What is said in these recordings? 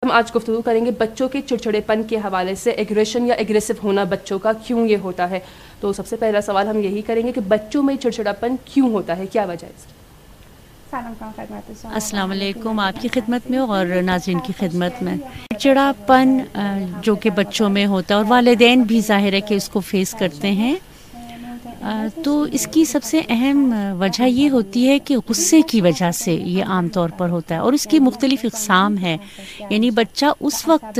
ہم آج گفتگو کریں گے بچوں کے چڑچڑے پن کے حوالے سے، ایگریشن یا ایگریسو ہونا بچوں کا کیوں یہ ہوتا ہے. تو سب سے پہلا سوال ہم یہی کریں گے کہ بچوں میں چڑچڑا پن کیوں ہوتا ہے، کیا وجہ ہے اس کی؟ السلام علیکم، آپ کی خدمت میں اور ناظرین کی خدمت میں. چڑچڑا پن جو کہ بچوں میں ہوتا ہے اور والدین بھی ظاہر ہے کہ اس کو فیس کرتے ہیں، تو اس کی سب سے اہم وجہ یہ ہوتی ہے کہ غصے کی وجہ سے یہ عام طور پر ہوتا ہے، اور اس کی مختلف اقسام ہے. یعنی بچہ اس وقت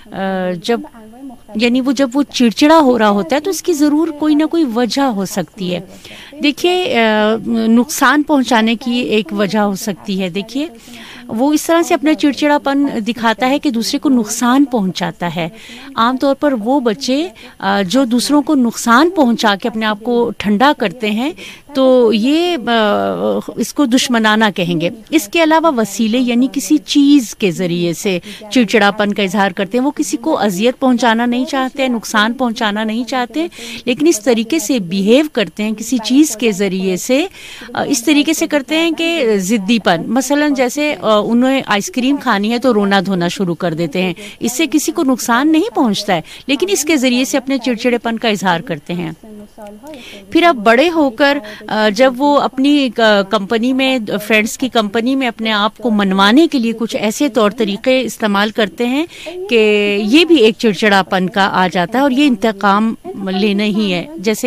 جب وہ چڑچڑا ہو رہا ہوتا ہے تو اس کی ضرور کوئی نہ کوئی وجہ ہو سکتی ہے. دیکھیے، نقصان پہنچانے کی ایک وجہ ہو سکتی ہے. دیکھیے، وہ اس طرح سے اپنا چڑچڑا پن دکھاتا ہے کہ دوسرے کو نقصان پہنچاتا ہے. عام طور پر وہ بچے جو دوسروں کو نقصان پہنچا کے اپنے آپ کو ٹھنڈا کرتے ہیں تو یہ اس کو دشمنانہ کہیں گے. اس کے علاوہ وسیلے یعنی کسی چیز کے ذریعے سے چڑچڑا پن کا اظہار کرتے ہیں. وہ کسی کو اذیت پہنچانا نہیں چاہتے، نقصان پہنچانا نہیں چاہتے، لیکن اس طریقے سے بیہیو کرتے ہیں کسی چیز کے ذریعے سے، اس طریقے سے کرتے ہیں کہ ضدی پن. مثلا جیسے انہیں آئس کریم کھانی ہے تو رونا دھونا شروع کر دیتے ہیں. اس سے کسی کو نقصان نہیں پہنچتا ہے، لیکن اس کے ذریعے سے اپنے چڑچڑے پن کا اظہار کرتے ہیں. پھر اب بڑے ہو کر جب وہ اپنی کمپنی میں، فرینڈس کی کمپنی میں اپنے آپ کو منوانے کے لیے کچھ ایسے طور طریقے استعمال کرتے ہیں کہ یہ بھی ایک چڑچڑا پن کا آ جاتا ہے، اور یہ انتقام لینا ہی ہے. جیسے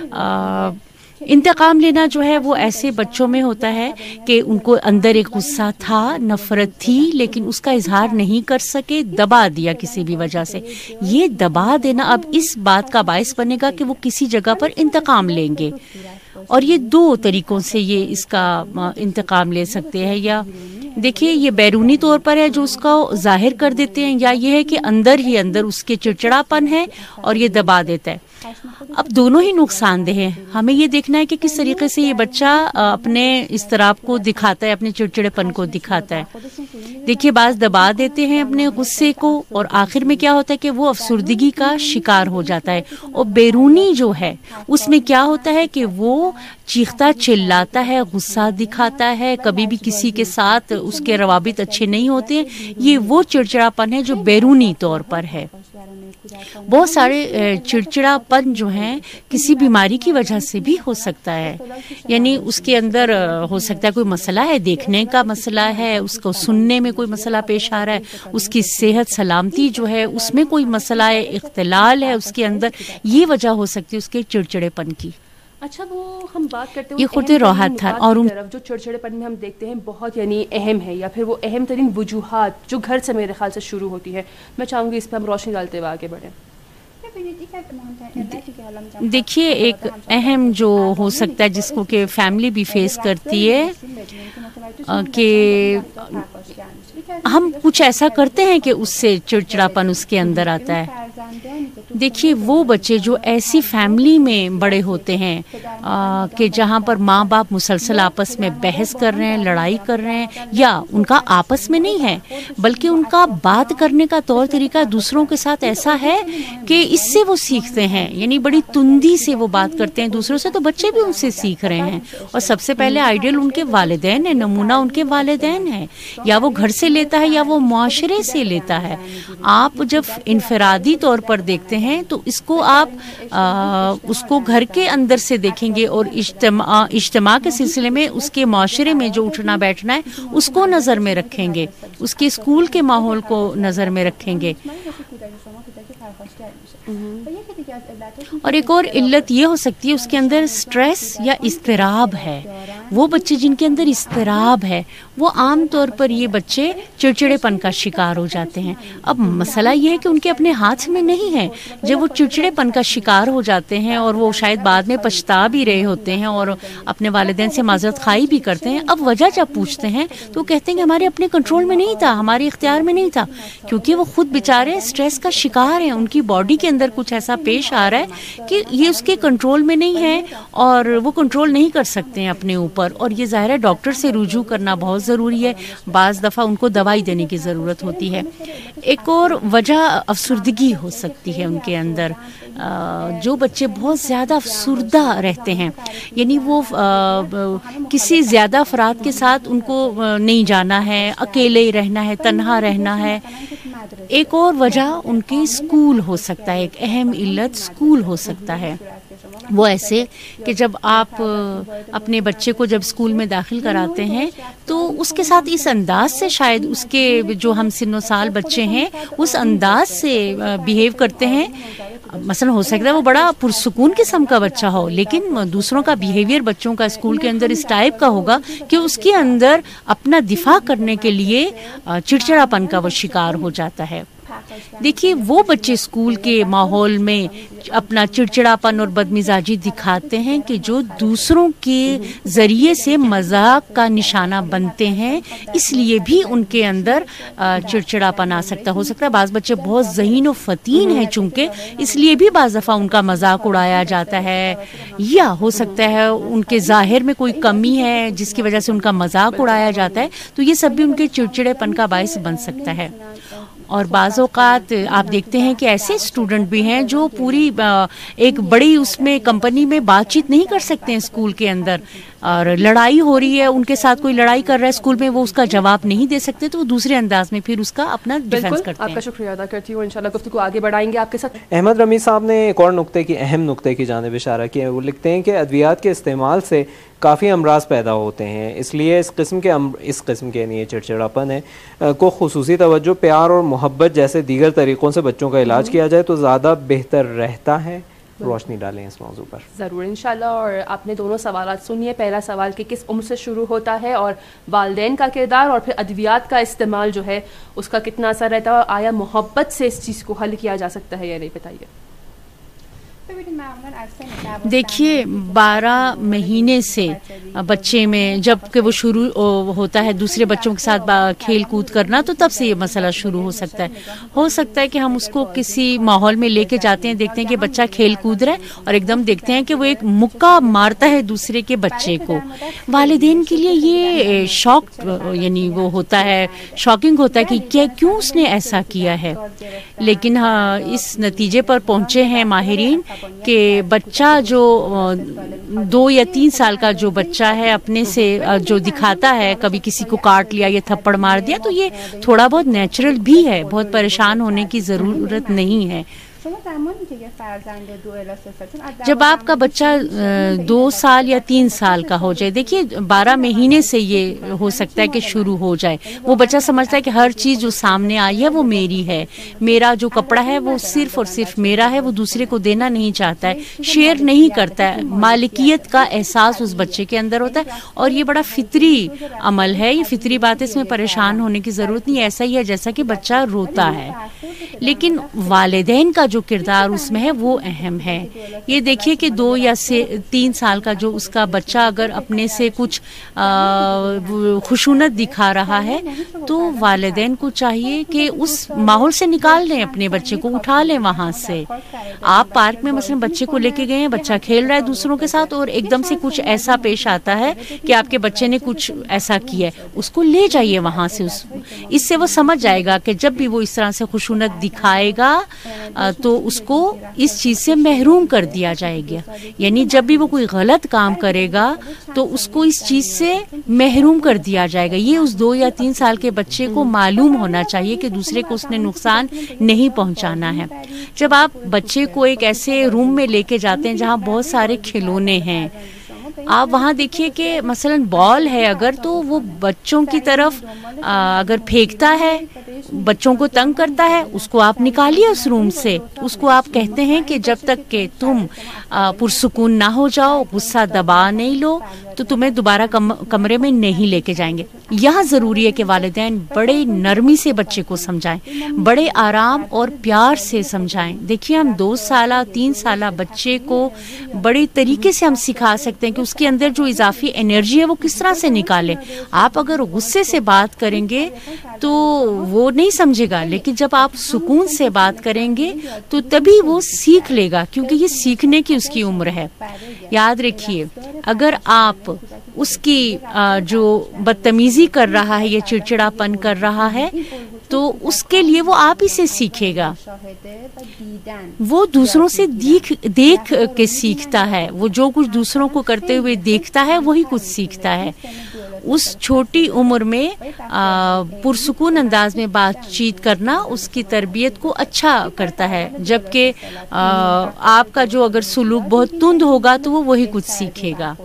انتقام لینا جو ہے وہ ایسے بچوں میں ہوتا ہے کہ ان کو اندر ایک غصہ تھا، نفرت تھی، لیکن اس کا اظہار نہیں کر سکے، دبا دیا کسی بھی وجہ سے. یہ دبا دینا اب اس بات کا باعث بنے گا کہ وہ کسی جگہ پر انتقام لیں گے، اور یہ دو طریقوں سے یہ اس کا انتقام لے سکتے ہیں. یا دیکھیے، یہ بیرونی طور پر ہے جو اس کو ظاہر کر دیتے ہیں، یا یہ ہے کہ اندر ہی اندر اس کے چڑچڑا پن ہے اور یہ دبا دیتا ہے. اب دونوں ہی نقصان دہ ہیں. ہمیں یہ دیکھنا ہے کہ کس طریقے سے یہ بچہ اپنے اضطراب کو دکھاتا ہے، اپنے چڑچڑے پن کو دکھاتا ہے. دیکھیے، بعض دبا دیتے ہیں اپنے غصے کو، اور آخر میں کیا ہوتا ہے کہ وہ افسردگی کا شکار ہو جاتا ہے. اور بیرونی جو ہے اس میں کیا ہوتا ہے کہ وہ چیختا چلاتا ہے، غصہ دکھاتا ہے، کبھی بھی کسی کے ساتھ اس کے روابط اچھے نہیں ہوتے ہیں. یہ وہ چڑچڑا پن ہے جو بیرونی طور پر ہے. بہت سارے چڑچڑا پن جو ہیں کسی بیماری کی وجہ سے بھی ہو سکتا ہے. یعنی اس کے اندر ہو سکتا ہے کوئی مسئلہ ہے، دیکھنے کا مسئلہ ہے، اس کو سننے میں کوئی مسئلہ پیش آ رہا ہے، اس کی صحت سلامتی جو ہے اس میں کوئی مسئلہ ہے، اختلال ہے اس کے اندر. یہ وجہ ہو سکتی ہے اس کے چڑچڑے پن کی. اچھا، وہ ہم بات کرتے ہیں یہ خود راحت تھا. اور جو چڑچڑے پن میں ہم دیکھتے ہیں بہت یعنی اہم ہے، یا پھر وہ اہم ترین وجوہات جو گھر سے میرے خیال سے شروع ہوتی ہے، میں چاہوں گی اس پہ ہم روشنی ڈالتے ہوئے آگے بڑھیں. دیکھیے، ایک اہم جو ہو سکتا ہے جس کو کہ فیملی بھی فیس کرتی ہے کہ ہم کچھ ایسا کرتے ہیں کہ اس سے چڑچڑا پن اس کے اندر آتا ہے. دیکھیے، وہ بچے جو ایسی فیملی میں بڑے ہوتے ہیں کہ جہاں پر ماں باپ مسلسل آپس میں بحث کر رہے ہیں، لڑائی کر رہے ہیں، یا ان کا آپس میں نہیں ہے بلکہ ان کا بات کرنے کا طور طریقہ دوسروں کے ساتھ ایسا ہے کہ اس سے وہ سیکھتے ہیں. یعنی بڑی تندی سے وہ بات کرتے ہیں دوسروں سے، تو بچے بھی ان سے سیکھ رہے ہیں. اور سب سے پہلے آئیڈیل ان کے والدین ہیں، نمونہ ان کے والدین ہیں. یا وہ گھر سے لیتا ہے یا وہ معاشرے سے لیتا ہے. آپ جب انفرادی طور پر دیکھتے ہیں تو اس کو آپ اس کو گھر کے اندر سے دیکھیں گے، اور اجتماع کے سلسلے میں اس کے معاشرے میں جو اٹھنا بیٹھنا ہے اس کو نظر میں رکھیں گے، اس کے اسکول کے ماحول کو نظر میں رکھیں گے. اور ایک اور علت یہ ہو سکتی ہے اس کے اندر سٹریس یا اضطراب ہے. وہ بچے جن کے اندر اضطراب ہے وہ عام طور پر یہ بچے چڑچڑے پن کا شکار ہو جاتے ہیں. اب مسئلہ یہ ہے کہ ان کے اپنے ہاتھ میں نہیں ہے. جب وہ چڑچڑے پن کا شکار ہو جاتے ہیں اور وہ شاید بعد میں پچھتا بھی رہے ہوتے ہیں اور اپنے والدین سے معذرت خواہی بھی کرتے ہیں، اب وجہ جب پوچھتے ہیں تو وہ کہتے ہیں کہ ہمارے اپنے کنٹرول میں نہیں تھا، ہمارے اختیار میں نہیں تھا، کیونکہ وہ خود بیچارے سٹریس کا شکار ہیں. ان کی باڈی کے اندر کچھ ایسا پیش آ رہا ہے کہ یہ اس کے کنٹرول میں نہیں ہے اور وہ کنٹرول نہیں کر سکتے ہیں اپنے اوپر. اور یہ ظاہر ہے ڈاکٹر سے رجوع کرنا بہت بہت ضروری ہے، بعض دفعہ ان کو دوائی دینے کی ضرورت ہوتی ہے۔ ایک اور وجہ افسردگی ہو سکتی ہے ان کے اندر، جو بچے بہت زیادہ افسردہ رہتے ہیں، یعنی وہ کسی زیادہ افراد کے ساتھ ان کو نہیں جانا ہے، اکیلے ہی رہنا ہے، تنہا رہنا ہے۔ ایک اور وجہ ان کے اسکول ہو سکتا ہے، ایک اہم علت اسکول ہو سکتا ہے، وہ ایسے کہ جب آپ اپنے بچے کو جب اسکول میں داخل کراتے ہیں تو اس کے ساتھ اس انداز سے شاید اس کے جو ہم سن و سال بچے ہیں اس انداز سے بیہیو کرتے ہیں، مثلا ہو سکتا ہے وہ بڑا پرسکون قسم کا بچہ ہو، لیکن دوسروں کا بیہیویئر بچوں کا اسکول کے اندر اس ٹائپ کا ہوگا کہ اس کے اندر اپنا دفاع کرنے کے لیے چڑچڑاپن کا وہ شکار ہو جاتا ہے۔ دیکھیے وہ بچے اسکول کے ماحول میں اپنا چڑچڑاپن اور بدمزاجی دکھاتے ہیں کہ جو دوسروں کے ذریعے سے مذاق کا نشانہ بنتے ہیں، اس لیے بھی ان کے اندر چڑچڑاپن آ سکتا ہو سکتا ہے۔ بعض بچے بہت ذہین و فطین ہیں چونکہ، اس لیے بھی بعض دفعہ ان کا مذاق اڑایا جاتا ہے، یا ہو سکتا ہے ان کے ظاہر میں کوئی کمی ہے جس کی وجہ سے ان کا مذاق اڑایا جاتا ہے، تو یہ سب بھی ان کے چڑچڑے پن کا باعث بن سکتا ہے۔ اور بعض اوقات آپ دیکھتے ہیں کہ ایسے اسٹوڈنٹ بھی ہیں جو پوری ایک بڑی اس میں کمپنی میں بات چیت نہیں کر سکتے ہیں اسکول کے اندر، اور لڑائی ہو رہی ہے، ان کے ساتھ کوئی لڑائی کر رہا ہے اسکول میں، وہ اس کا جواب نہیں دے سکتے، تو وہ دوسرے انداز میں پھر اس کا اپنا ڈیفینس کرتے ہیں۔ آپ کا شکریہ ادا کرتی ہوں، انشاءاللہ گفتگو آگے بڑھائیں گے آپ کے ساتھ۔ احمد رمی صاحب نے ایک اور اہم نقطے کی جانب اشارہ کیا ہے، وہ لکھتے ہیں کہ ادویات کے استعمال سے کافی امراض پیدا ہوتے ہیں، اس لیے اس قسم کے یعنی یہ چڑچڑاپن ہے کو خصوصی توجہ، پیار اور محبت جیسے دیگر طریقوں سے بچوں کا علاج کیا جائے تو زیادہ بہتر رہتا ہے۔ روشنی ڈالیں اس موضوع پر۔ ضرور انشاءاللہ۔ اور آپ نے دونوں سوالات سنیے، پہلا سوال کہ کس عمر سے شروع ہوتا ہے اور والدین کا کردار، اور پھر ادویات کا استعمال جو ہے اس کا کتنا اثر رہتا ہے، اور آیا محبت سے اس چیز کو حل کیا جا سکتا ہے یا نہیں، بتائیے۔ دیکھیے 12 مہینے سے بچے میں جب کہ وہ شروع ہوتا ہے دوسرے بچوں کے ساتھ کھیل کود کرنا، تو تب سے یہ مسئلہ شروع ہو سکتا ہے کہ ہم اس کو کسی ماحول میں لے کے جاتے ہیں، دیکھتے ہیں کہ بچہ کھیل کود رہا ہے اور ایک دم دیکھتے ہیں کہ وہ ایک مکہ مارتا ہے دوسرے کے بچے کو۔ والدین کے لیے یہ شاک یعنی وہ ہوتا ہے، شاکنگ ہوتا ہے کہ کیوں اس نے ایسا کیا ہے، لیکن اس نتیجے پر پہنچے ہیں ماہرین کہ بچہ جو 2 یا 3 سال کا جو بچہ ہے اپنے سے جو دکھاتا ہے، کبھی کسی کو کاٹ لیا یا تھپڑ مار دیا، تو یہ تھوڑا بہت نیچرل بھی ہے، بہت پریشان ہونے کی ضرورت نہیں ہے۔ جب آپ کا بچہ 2 سال یا 3 سال کا ہو جائے، دیکھیے 12 مہینے سے یہ ہو سکتا ہے کہ شروع ہو جائے، وہ بچہ سمجھتا ہے کہ ہر چیز جو سامنے آئی ہے وہ میری ہے، میرا جو کپڑا ہے وہ صرف اور صرف میرا ہے، وہ دوسرے کو دینا نہیں چاہتا ہے، شیئر نہیں کرتا ہے، مالکیت کا احساس اس بچے کے اندر ہوتا ہے، اور یہ بڑا فطری عمل ہے، یہ فطری بات ہے، اس میں پریشان ہونے کی ضرورت نہیں، ایسا ہی ہے جیسا کہ بچہ روتا ہے۔ لیکن والدین کا جو کردار اس میں ہے وہ اہم ہے۔ یہ دیکھیے کہ 2 یا 3 سال کا جو اس کا بچہ اگر اپنے سے کچھ خشونت دکھا رہا ہے تو والدین کو چاہیے کہ اس ماحول سے نکال لیں اپنے بچے کو، اٹھا لیں وہاں سے۔ آپ پارک میں مثلا بچے کو لے کے گئے ہیں، بچہ کھیل رہا ہے دوسروں کے ساتھ اور ایک دم سے کچھ ایسا پیش آتا ہے کہ آپ کے بچے نے کچھ ایسا کیا ہے، اس کو لے جائیے وہاں سے، اس سے وہ سمجھ جائے گا کہ جب بھی وہ اس طرح سے خشونت دکھائے گا تو اس کو اس چیز سے محروم کر دیا جائے گا، یعنی جب بھی وہ کوئی غلط کام کرے گا تو اس کو اس چیز سے محروم کر دیا جائے گا۔ یہ اس 2 یا 3 سال کے بچے کو معلوم ہونا چاہیے کہ دوسرے کو اس نے نقصان نہیں پہنچانا ہے۔ جب آپ بچے کو ایک ایسے روم میں لے کے جاتے ہیں جہاں بہت سارے کھلونے ہیں، آپ وہاں دیکھیے کہ مثلا بال ہے اگر، تو وہ بچوں کی طرف اگر پھینکتا ہے، بچوں کو تنگ کرتا ہے، اس کو آپ نکالیے اس روم سے، اس کو آپ کہتے ہیں کہ جب تک کہ تم پرسکون نہ ہو جاؤ، غصہ دبا نہیں لو، تو تمہیں دوبارہ کمرے میں نہیں لے کے جائیں گے۔ یہاں ضروری ہے کہ والدین بڑے نرمی سے بچے کو سمجھائیں، بڑے آرام اور پیار سے سمجھائیں۔ دیکھیے ہم 2 سالہ 3 سالہ بچے کو بڑے طریقے سے ہم سکھا سکتے ہیں کہ اس کے اندر جو اضافی انرجی ہے وہ کس طرح سے نکالے۔ آپ اگر غصے سے بات کریں گے تو وہ نہیں سمجھے گا، لیکن جب آپ سکون سے بات کریں گے تو تبھی وہ سیکھ لے گا، کیونکہ یہ سیکھنے کی اس کی عمر ہے۔ یاد رکھیے اگر آپ اس کی جو بدتمیزی کر رہا ہے یا چڑچڑاپن کر رہا ہے تو اس کے لیے وہ آپ ہی سے سیکھے گا. وہ دوسروں سے دیکھ کے سیکھتا ہے. وہ جو کچھ دوسروں کو کرتے ہوئے دیکھتا ہے وہی کچھ سیکھتا ہے. اس چھوٹی عمر میں پرسکون انداز میں بات چیت کرنا اس کی تربیت کو اچھا کرتا ہے، جبکہ آپ کا جو اگر سلوک بہت تند ہوگا تو وہ وہی کچھ سیکھے گا.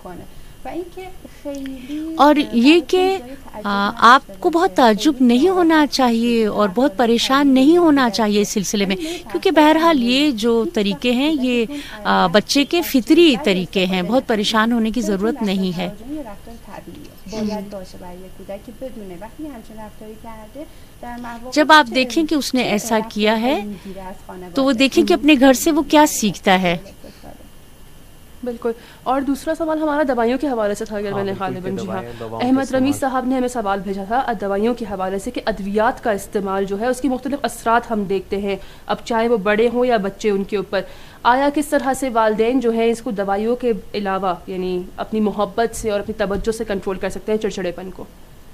اور یہ کہ آپ کو بہت تعجب نہیں ہونا چاہیے اور بہت پریشان نہیں ہونا چاہیے اس سلسلے میں، کیونکہ بہرحال یہ جو طریقے ہیں یہ بچے کے فطری طریقے ہیں. بہت پریشان ہونے کی ضرورت نہیں ہے. جب آپ دیکھیں کہ اس نے ایسا کیا ہے تو وہ دیکھیں کہ اپنے گھر سے وہ کیا سیکھتا ہے. بالکل. اور دوسرا سوال ہمارا دوائیوں کے حوالے سے تھا. اگر میں نے غالباً جی ہاں احمد رمیز صاحب نے ہمیں سوال بھیجا تھا دوائیوں کے حوالے سے کہ ادویات کا استعمال جو ہے اس کی مختلف اثرات ہم دیکھتے ہیں، اب چاہے وہ بڑے ہوں یا بچے ان کے اوپر. آیا کس طرح سے والدین جو ہیں اس کو دوائیوں کے علاوہ یعنی اپنی محبت سے اور اپنی توجہ سے کنٹرول کر سکتے ہیں چڑچڑے پن کو؟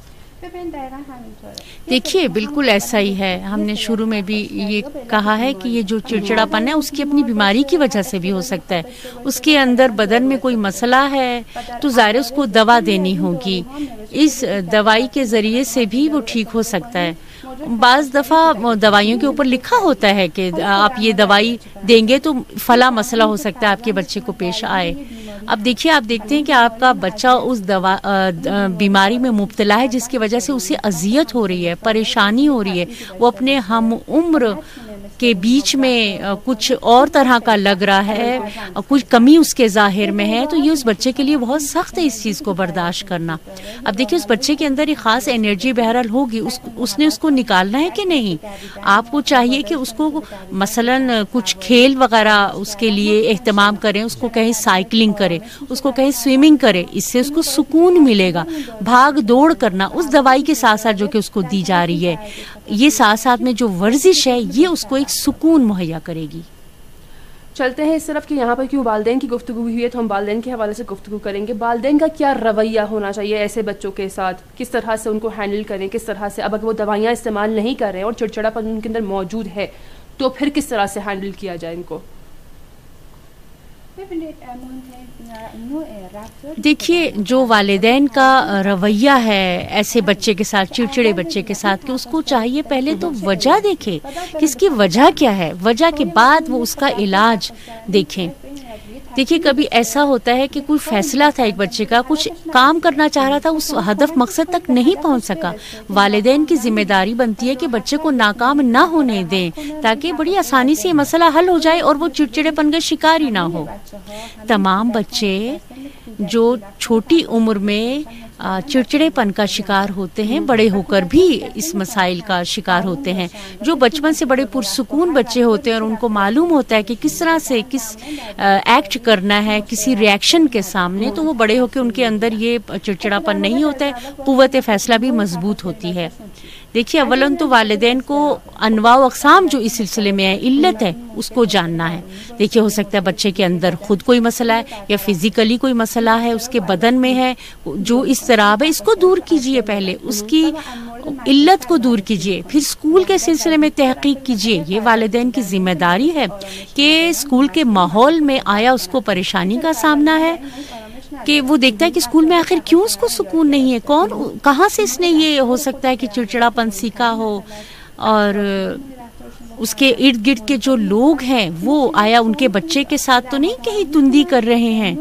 دیکھیے بالکل ایسا ہی ہے. ہم نے شروع میں بھی یہ کہا ہے کہ یہ جو چڑچڑا پن ہے اس کی اپنی بیماری کی وجہ سے بھی ہو سکتا ہے. اس کے اندر بدن میں کوئی مسئلہ ہے تو ظاہر اس کو دوا دینی ہوگی. اس دوائی کے ذریعے سے بھی وہ ٹھیک ہو سکتا ہے. بعض دفعہ دوائیوں کے اوپر لکھا ہوتا ہے کہ آپ یہ دوائی دیں گے تو فلاں مسئلہ ہو سکتا ہے آپ کے بچے کو پیش آئے. اب دیکھیے آپ دیکھتے ہیں کہ آپ کا بچہ اس بیماری میں مبتلا ہے جس کی وجہ سے اسے اذیت ہو رہی ہے، پریشانی ہو رہی ہے، وہ اپنے ہم عمر کے بیچ میں کچھ اور طرح کا لگ رہا ہے، کچھ کمی اس کے ظاہر میں ہے، تو یہ اس بچے کے لیے بہت سخت ہے اس چیز کو برداشت کرنا. اب دیکھیے اس بچے کے اندر ایک خاص انرجی بہرحال ہوگی، اس نے اس کو نکالنا ہے کہ نہیں. آپ کو چاہیے کہ اس کو مثلاً کچھ کھیل وغیرہ اس کے لیے اہتمام کریں، اس کو کہیں سائیکلنگ کرے، اس کو کہیں سوئمنگ کرے، اس سے اس کو سکون ملے گا. بھاگ دوڑ کرنا اس دوائی کے ساتھ ساتھ جو کہ اس کو دی جا رہی ہے، یہ ساتھ ساتھ میں جو ورزش ہے یہ اس کو ایک سکون مہیا کرے گی. چلتے ہیں اس طرف کہ یہاں پر کیوں والدین کی گفتگو ہوئی ہے تو ہم والدین کے حوالے سے گفتگو کریں گے. والدین کا کیا رویہ ہونا چاہیے ایسے بچوں کے ساتھ، کس طرح سے ان کو ہینڈل کریں، کس طرح سے اب اگر وہ دوائیاں استعمال نہیں کر رہے ہیں اور چڑچڑا پن ان کے اندر موجود ہے تو پھر کس طرح سے ہینڈل کیا جائے ان کو؟ دیکھیے جو والدین کا رویہ ہے ایسے بچے کے ساتھ، چڑچڑے بچے کے ساتھ، کہ اس کو چاہیے پہلے تو وجہ دیکھے کہ اس کی وجہ کیا ہے، وجہ کے بعد وہ اس کا علاج دیکھیں. دیکھیے کبھی ایسا ہوتا ہے کہ کوئی فیصلہ تھا ایک بچے کا، کچھ کام کرنا چاہ رہا تھا، اس ہدف مقصد تک نہیں پہنچ سکا. والدین کی ذمہ داری بنتی ہے کہ بچے کو ناکام نہ ہونے دیں تاکہ بڑی آسانی سے یہ مسئلہ حل ہو جائے اور وہ چڑچڑے پن کا شکار ہی نہ ہو. تمام بچے جو چھوٹی عمر میں چڑچڑے پن کا شکار ہوتے ہیں بڑے ہو کر بھی اس مسائل کا شکار ہوتے ہیں. جو بچپن سے بڑے پرسکون بچے ہوتے ہیں اور ان کو معلوم ہوتا ہے کہ کس طرح سے کس ایکٹ کرنا ہے کسی ریاکشن کے سامنے، تو وہ بڑے ہو کے ان کے اندر یہ چڑچڑا پن نہیں ہوتا ہے، قوت فیصلہ بھی مضبوط ہوتی ہے. دیکھیے اولاً تو والدین کو انواع و اقسام جو اس سلسلے میں ہے، علت ہے، اس کو جاننا ہے. دیکھیے ہو سکتا ہے بچے کے اندر خود کوئی مسئلہ ہے یا فزیکلی کوئی مسئلہ ہے، اس کے بدن میں ہے جو اضطراب ہے، اس کو دور کیجئے، پہلے اس کی علت کو دور کیجئے، پھر اسکول کے سلسلے میں تحقیق کیجئے. یہ والدین کی ذمہ داری ہے کہ اسکول کے ماحول میں آیا اس کو پریشانی کا سامنا ہے، کہ وہ دیکھتا ہے کہ اسکول میں آخر کیوں اس کو سکون نہیں ہے، کہاں سے اس نے یہ ہو سکتا ہے کہ چڑچڑا پن سیکھا ہو، اور اس کے ارد گرد کے جو لوگ ہیں وہ آیا ان کے بچے کے ساتھ تو نہیں کہیں تندی کر رہے ہیں.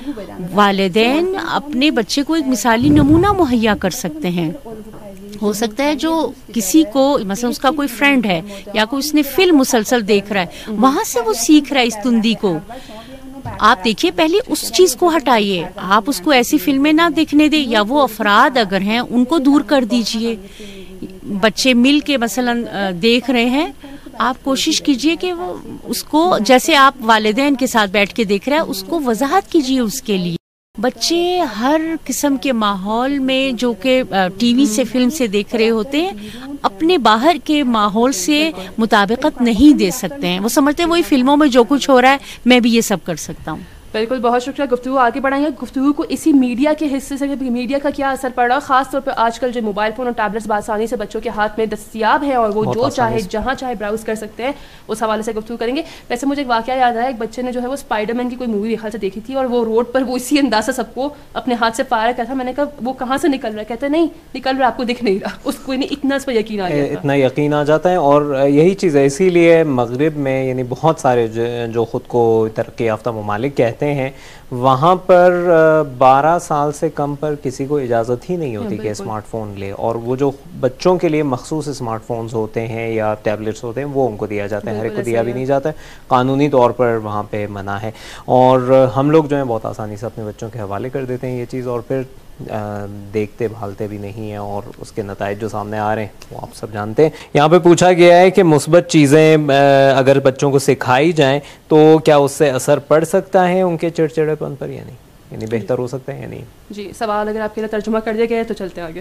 والدین اپنے بچے کو ایک مثالی نمونہ مہیا کر سکتے ہیں. ہو سکتا ہے جو کسی کو مثلا اس کا کوئی فرینڈ ہے یا کوئی اس نے فلم مسلسل دیکھ رہا ہے، وہاں سے وہ سیکھ رہا ہے اس تندی کو. آپ دیکھیے پہلے اس چیز کو ہٹائیے، آپ اس کو ایسی فلمیں نہ دیکھنے دیں، یا وہ افراد اگر ہیں ان کو دور کر دیجئے. بچے مل کے مثلا دیکھ رہے ہیں، آپ کوشش کیجئے کہ وہ اس کو جیسے آپ والدین کے ساتھ بیٹھ کے دیکھ رہے ہیں اس کو وضاحت کیجئے اس کے لیے. بچے ہر قسم کے ماحول میں جو کہ ٹی وی سے فلم سے دیکھ رہے ہوتے ہیں اپنے باہر کے ماحول سے مطابقت نہیں دے سکتے ہیں. وہ سمجھتے ہیں وہی فلموں میں جو کچھ ہو رہا ہے میں بھی یہ سب کر سکتا ہوں. بالکل, بہت شکریہ. گفتگو آگے بڑھائیں گے, گفتگو کو اسی میڈیا کے حصے سے, میڈیا کا کیا اثر پڑ رہا, خاص طور پہ آج کل جو موبائل فون اور ٹیبلٹس بآسانی سے بچوں کے ہاتھ میں دستیاب ہیں اور وہ جو چاہے جہاں چاہے براؤز کر سکتے ہیں, اس حوالے سے گفتگو کریں گے. ویسے مجھے ایک واقعہ یاد آیا, ایک بچے نے جو ہے وہ اسپائڈر مین کی کوئی مووی خیال سے دیکھی تھی اور وہ روڈ پر وہ اسی انداز سے سب کو اپنے ہاتھ سے فائر کیا تھا. میں نے کہا وہ کہاں سے نکل رہا ہے, کہتے نہیں نکل رہا, آپ کو دکھ نہیں رہا. اس کو اتنا اس پہ یقین آ گیا, اتنا یقین آ جاتا ہے. اور یہی چیز ہے, اسی لیے مغرب میں یعنی بہت سارے جو خود کو ترقی یافتہ ممالک کہتے ہیں, وہاں پر 12 سال سے کم پر کسی کو اجازت ہی نہیں ہوتی کہ اسمارٹ فون لے, اور وہ جو بچوں کے لیے مخصوص اسمارٹ فونز ہوتے ہیں یا ٹیبلٹس ہوتے ہیں وہ ان کو دیا جاتا ہے, ہر ایک کو دیا بھی نہیں جاتا ہے, قانونی طور پر وہاں پہ منع ہے. اور ہم لوگ جو ہیں بہت آسانی سے اپنے بچوں کے حوالے کر دیتے ہیں یہ چیز, اور پھر دیکھتے بھالتے بھی نہیں ہیں, اور اس کے نتائج جو سامنے آ رہے ہیں وہ آپ سب جانتے ہیں. یہاں پہ پوچھا گیا ہے کہ مثبت چیزیں اگر بچوں کو سکھائی جائیں تو کیا اس سے اثر پڑ سکتا ہے ان کے چڑچڑے پن پر یا نہیں, یعنی بہتر ہو سکتا ہے یا نہیں. جی, سوال اگر آپ کے لیے ترجمہ کر دیا گیا ہے تو چلتے آگے.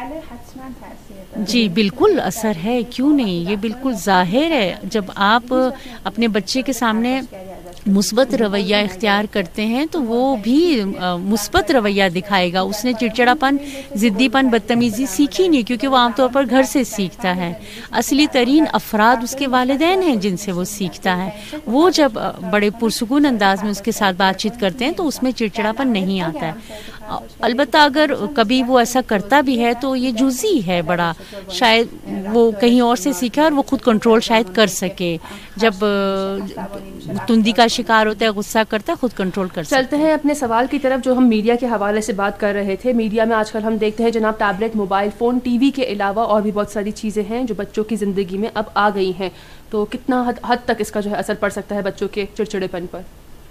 جی بالکل اثر ہے, کیوں نہیں, یہ بالکل ظاہر ہے. جب آپ اپنے بچے کے سامنے مثبت رویہ اختیار کرتے ہیں تو وہ بھی مثبت رویہ دکھائے گا. اس نے چڑچڑا پن, ضدی پن, بدتمیزی سیکھی نہیں, کیونکہ وہ عام طور پر گھر سے سیکھتا ہے. اصلی ترین افراد اس کے والدین ہیں جن سے وہ سیکھتا ہے. وہ جب بڑے پرسکون انداز میں اس کے ساتھ بات چیت کرتے ہیں تو اس میں چڑچڑا پن نہیں آتا ہے. البتہ اگر کبھی وہ ایسا کرتا بھی ہے تو یہ جزئی ہے بڑا, شاید وہ کہیں اور سے سیکھا اور وہ خود کنٹرول شاید کر سکے. جب تندی کا شکار ہوتا ہے, غصہ کرتا ہے, خود کنٹرول کر سکتا ہے. چلتے ہیں اپنے سوال کی طرف جو ہم میڈیا کے حوالے سے بات کر رہے تھے. میڈیا میں آج کل ہم دیکھتے ہیں جناب tablet, mobile phone, T V کے علاوہ اور بھی بہت ساری چیزیں ہیں جو بچوں کی زندگی میں اب آ گئی ہیں. تو کتنا حد تک اس کا جو ہے اثر پڑ سکتا ہے بچوں کے چڑچڑے پن پر؟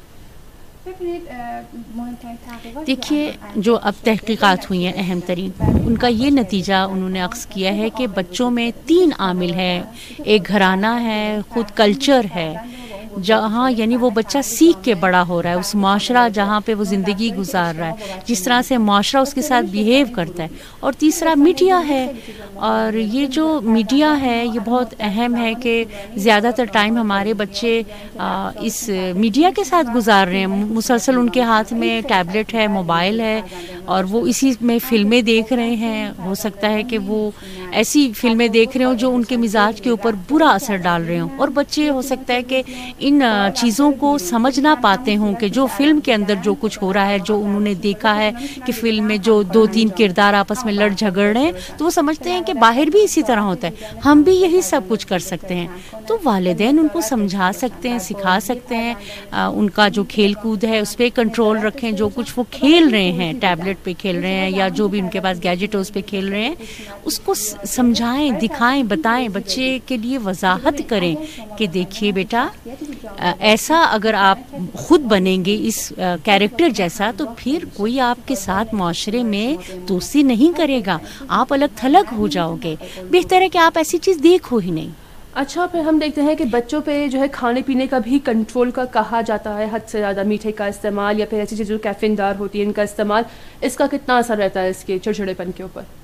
دیکھیے, جو اب تحقیقات ہوئی ہیں اہم ترین, ان کا یہ نتیجہ انہوں نے اخذ کیا ہے کہ بچوں میں 3 عامل ہیں. ایک گھرانہ ہے, خود کلچر ہے, جہاں یعنی وہ بچہ سیکھ کے بڑا ہو رہا ہے, اس معاشرہ جہاں پہ وہ زندگی گزار رہا ہے, جس طرح سے معاشرہ اس کے ساتھ بیہیو کرتا ہے. اور تیسرا میڈیا ہے, اور یہ جو میڈیا ہے یہ بہت اہم ہے کہ زیادہ تر ٹائم ہمارے بچے اس میڈیا کے ساتھ گزار رہے ہیں. مسلسل ان کے ہاتھ میں ٹیبلٹ ہے, موبائل ہے, اور وہ اسی میں فلمیں دیکھ رہے ہیں. ہو سکتا ہے کہ وہ ایسی فلمیں دیکھ رہے ہوں جو ان کے مزاج کے اوپر برا اثر ڈال رہے ہوں, اور بچے ہو سکتا ہے کہ ان چیزوں کو سمجھ نہ پاتے ہوں کہ جو فلم کے اندر جو کچھ ہو رہا ہے, جو انہوں نے دیکھا ہے کہ فلم میں جو 2-3 کردار آپس میں لڑ جھگڑ رہے ہیں, تو وہ سمجھتے ہیں کہ باہر بھی اسی طرح ہوتا ہے, ہم بھی یہی سب کچھ کر سکتے ہیں. تو والدین ان کو سمجھا سکتے ہیں, سکھا سکتے ہیں, ان کا جو کھیل کود ہے اس پہ کنٹرول رکھیں. جو کچھ وہ کھیل رہے ہیں, ٹیبلٹ پہ کھیل رہے ہیں یا جو بھی ان کے پاس گیجٹ ہے اس پہ کھیل رہے ہیں, اس کو سمجھائیں, دکھائیں, بتائیں, بچے کے لیے وضاحت کریں کہ دیکھیے بیٹا, ایسا اگر آپ خود بنیں گے اس کیریکٹر جیسا تو پھر کوئی آپ کے ساتھ معاشرے میں دوستی نہیں کرے گا, آپ الگ تھلگ ہو جاؤ گے. بہتر ہے کہ آپ ایسی چیز دیکھو ہی نہیں. اچھا, پھر ہم دیکھتے ہیں کہ بچوں پہ جو ہے کھانے پینے کا بھی کنٹرول کا کہا جاتا ہے, حد سے زیادہ میٹھے کا استعمال یا پھر ایسی چیزیں جو کیفین دار ہوتی ہیں ان کا استعمال, اس کا کتنا اثر رہتا ہے اس کے چڑچڑے پن کے اوپر؟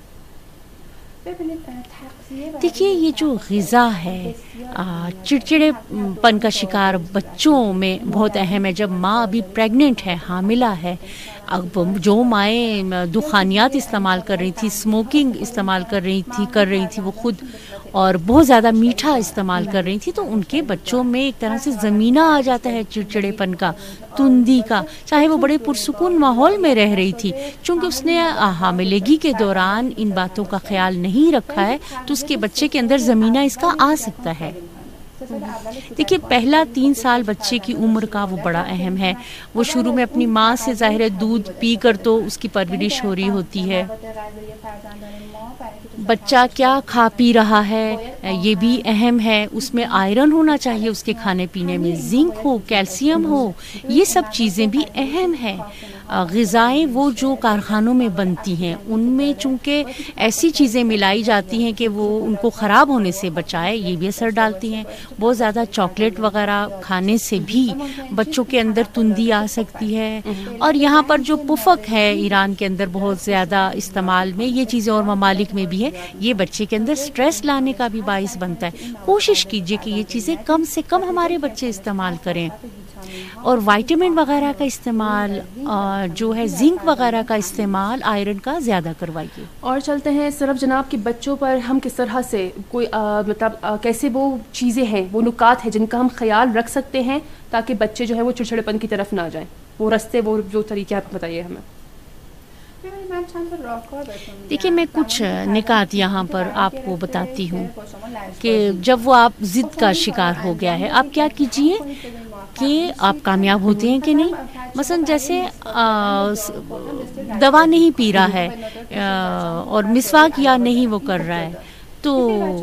دیکھیے, یہ جو غذا ہے چڑچڑے پن کا شکار بچوں میں بہت اہم ہے. جب ماں ابھی پریگننٹ ہے, حاملہ ہے, اب جو مائیں دخانیات استعمال کر رہی تھی, اسموکنگ استعمال کر رہی تھی وہ خود, اور بہت زیادہ میٹھا استعمال کر رہی تھی, تو ان کے بچوں میں ایک طرح سے زمینہ آ جاتا ہے چڑچڑے پن کا, تندی کا. چاہے وہ بڑے پرسکون ماحول میں رہ رہی تھی, چونکہ اس نے حاملگی کے دوران ان باتوں کا خیال نہیں رکھا ہے, تو اس کے بچے کے اندر زمینہ اس کا آ سکتا ہے. دیکھیے, پہلا 3 سال بچے کی عمر کا وہ بڑا اہم ہے. وہ شروع میں اپنی ماں سے ظاہر ہے دودھ پی کر تو اس کی پرورش ہو رہی ہوتی ہے. بچہ کیا کھا پی رہا ہے یہ بھی اہم ہے. اس میں آئرن ہونا چاہیے, اس کے کھانے پینے میں زنک ہو, کیلشیم ہو, یہ سب چیزیں بھی اہم ہیں. غذائیں وہ جو کارخانوں میں بنتی ہیں ان میں چونکہ ایسی چیزیں ملائی جاتی ہیں کہ وہ ان کو خراب ہونے سے بچائے, یہ بھی اثر ڈالتی ہیں. بہت زیادہ چاکلیٹ وغیرہ کھانے سے بھی بچوں کے اندر تندی آ سکتی ہے. اور یہاں پر جو پفک ہے ایران کے اندر بہت زیادہ استعمال میں, یہ چیزیں اور ممالک میں بھی ہے, یہ بچے کے اندر سٹریس لانے کا بھی باعث بنتا ہے. کوشش کیجیے کہ یہ چیزیں کم سے کم ہمارے بچے استعمال کریں. اور وائٹامن وغیرہ کا استعمال جو ہے زنک وغیرہ کا استعمال آئرن کا زیادہ کروائیے. اور چلتے ہیں صرف جناب کہ بچوں پر ہم کس طرح سے کوئی مطلب کیسے وہ چیزیں ہیں، وہ نکات ہیں جن کا ہم خیال رکھ سکتے ہیں تاکہ بچے جو ہیں وہ چڑچڑپن کی طرف نہ جائیں، وہ رستے وہ جو طریقے آپ بتائیے ہمیں. دیکھیے میں کچھ نکات یہاں پر آپ کو بتاتی ہوں کہ جب وہ آپ ضد کا شکار ہو گیا ہے، آپ کیا کیجئے کہ آپ کامیاب ہوتے ہیں کہ نہیں. مثلا جیسے دوا نہیں پی رہا ہے اور مسواک یا نہیں وہ کر رہا ہے تو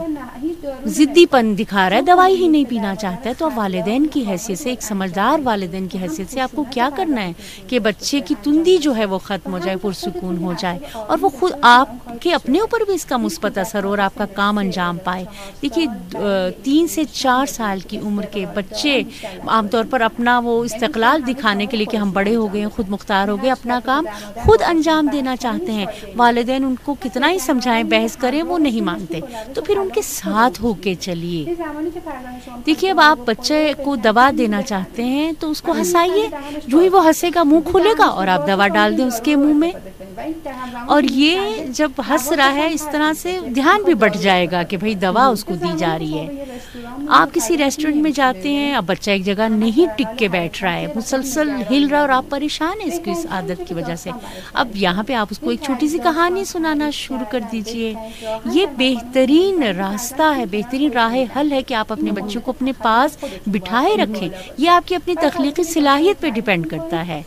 ضدی پن دکھا رہا ہے، دوائی ہی نہیں پینا چاہتا ہے، تو آپ والدین کی حیثیت سے، ایک سمجھدار والدین کی حیثیت سے آپ کو کیا کرنا ہے کہ بچے کی تندی جو ہے وہ ختم ہو جائے، پرسکون ہو جائے، اور وہ خود آپ کے اپنے اوپر بھی اس کا مثبت اثر اور آپ کا کام انجام پائے. دیکھیے 3 سے 4 سال کی عمر کے بچے عام طور پر اپنا وہ استقلال دکھانے کے لیے کہ ہم بڑے ہو گئے، خود مختار ہو گئے، اپنا کام خود انجام دینا چاہتے ہیں. والدین ان کو کتنا ہی سمجھائیں، بحث کریں، وہ نہیں مانتے، تو پھر ان کے ساتھ ہو کے چلیے. دیکھیے اب آپ بچے کو دوا دینا چاہتے ہیں تو اس کو ہنسائیے، جو ہی وہ ہنسے گا منہ کھلے گا اور آپ دوا ڈال دیں اس کے منہ میں. اور یہ جب ہنس رہا ہے اس طرح سے دھیان بھی بٹ جائے گا کہ بھئی دوا اس کو دی جا رہی ہے. آپ کسی ریسٹورنٹ میں جاتے ہیں، اب بچہ ایک جگہ نہیں ٹک کے بیٹھ رہا ہے، مسلسل ہل رہا ہے اور آپ پریشان ہیں اس کی اس عادت کی وجہ سے. اب یہاں پہ آپ اس کو ایک چھوٹی سی کہانی سنانا شروع کر دیجئے. یہ بہترین راستہ ہے، بہترین راہ حل ہے کہ آپ اپنے بچوں کو اپنے پاس بٹھائے رکھیں. یہ آپ کی اپنی تخلیقی صلاحیت پہ ڈیپینڈ کرتا ہے.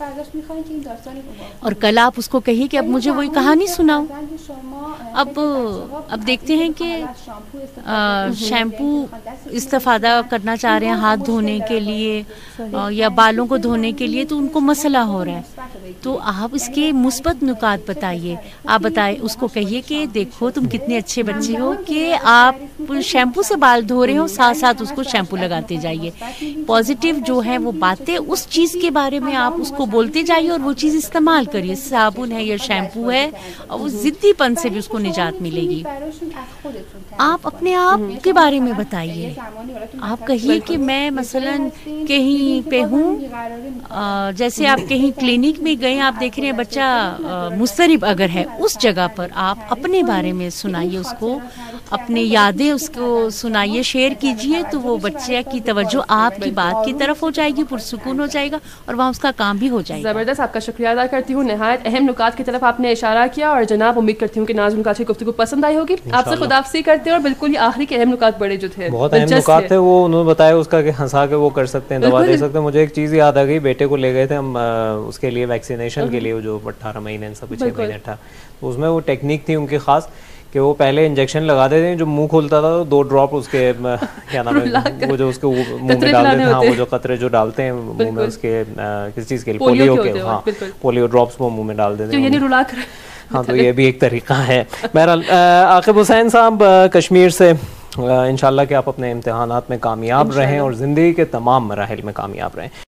اور کل آپ اس کو کہیے کہ اب مجھے وہی کہانی سناؤ. اب دیکھتے ہیں کہ شیمپو استفادہ کرنا چاہ رہے ہیں ہاتھ دھونے کے لیے یا بالوں کو دھونے کے لیے، تو ان کو مسئلہ ہو رہا ہے، تو آپ اس کے مثبت نکات بتائیے. آپ بتائیں، اس کو کہیے کہ دیکھو تم کتنے اچھے بچے ہو کہ آپ شیمپو سے بال دھو رہے ہو، ساتھ ساتھ اس کو شیمپو لگاتے جائیے. پازیٹیو جو ہے وہ باتیں اس چیز کے بارے میں آپ اس کو بولتے جائیے اور وہ چیز استعمال کریے. صابن ہے یا شیمپو ہے، اور وہ ضدی پن سے بھی اس کو نجات ملے گی. آپ اپنے آپ کے بارے میں بتائیے. آپ کہیے کہ میں مثلا کہیں پہ ہوں، جیسے آپ کہیں کلینک میں گئے، آپ دیکھ رہے ہیں بچہ مضطرب اگر ہے، اس جگہ پر آپ اپنے بارے میں سنائیے، اس کو اپنی یادیں اس کو سنائیے، شیئر کیجئے، تو وہ بچے کی توجہ آپ کی بات کی طرف ہو جائے گی، پرسکون ہو جائے گا اور وہاں اس کا کام بھی ہو جائے گا. زبردست، آپ کا شکریہ ادا کرتی ہوں. نہایت اہم نکات کی طرف آپ نے اشارہ کیا، اور جناب امید کرتی ہوں کہ ناظرین کو آج کی گفتگو پسند آئی ہوگی. آپ سے خداحافظی کرتے ہیں، اور بالکل یہ آخری کے اہم نکات بڑے جو تھے، بہت اہم نکات تھے، وہ انہوں نے بتایا اس کا کہ ہنسا کے وہ کر سکتے ہیں، دوا دے سکتے ہیں. مجھے ایک چیز یاد آ گئی، بیٹے کو لے گئے تھے ہم اس کے لیے ویکسینیشن کے لیے، جو 18 مہینے سب 6 مہینے تھا، تو اس میں وہ ٹیکنیک تھی ان کی خاص کہ وہ پہلے انجیکشن لگا دیتے ہیں، جو منہ کھولتا تھا تو 2 ڈراپ اس کے کیا نام ہے وہ جو اس کے منہ میں ڈال دیتے ہیں، ہاں وہ جو قطرے جو ڈالتے ہیں منہ میں اس کے کس چیز کے لیے، پولیو کے، ہاں پولیو ڈراپس وہ منہ میں ڈال دیتے ہیں. ہاں تو یہ بھی ایک طریقہ ہے. بہرحال عاقب حسین صاحب کشمیر سے، انشاءاللہ کہ آپ اپنے امتحانات میں کامیاب رہیں اور زندگی کے تمام مراحل میں کامیاب رہیں.